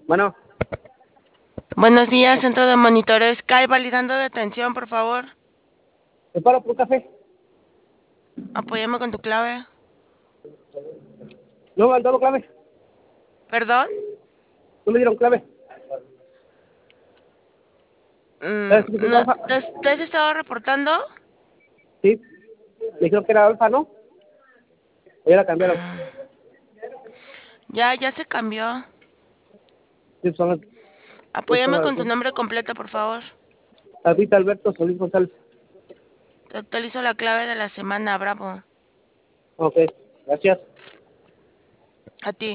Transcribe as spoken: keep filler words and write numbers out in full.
Bueno, Buenos días, centro de monitoreo Sky, validando detención, por favor. ¿te paro por un café? Apóyame con tu clave. No me han dado clave. ¿Perdón? No me dieron clave. Mm, ¿Sabes qué es no, alfa? ¿te, has te has estado reportando? Sí. Me dijeron que era alfa, ¿no? O ya la cambiaron. Ya, ya se cambió. Sí, son, sí, son Apóyame las con tu nombre completo, por favor. David Alberto Solís González. Te actualizo la clave de la semana, bravo. Ok, gracias. A ti.